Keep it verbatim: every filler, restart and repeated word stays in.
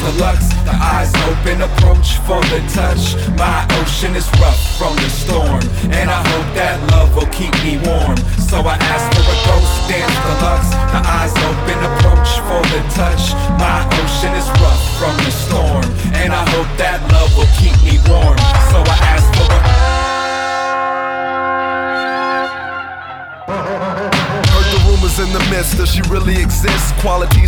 deluxe. The eyes open, approach for the touch. My ocean is rough from the storm, and I hope that love will keep me warm. So I ask for a ghost dance deluxe. The eyes open, approach for the touch. My ocean is rough from the storm, and I hope that love will keep me warm. So I ask for a Heard the rumors in the midst, does she really exist? Qualities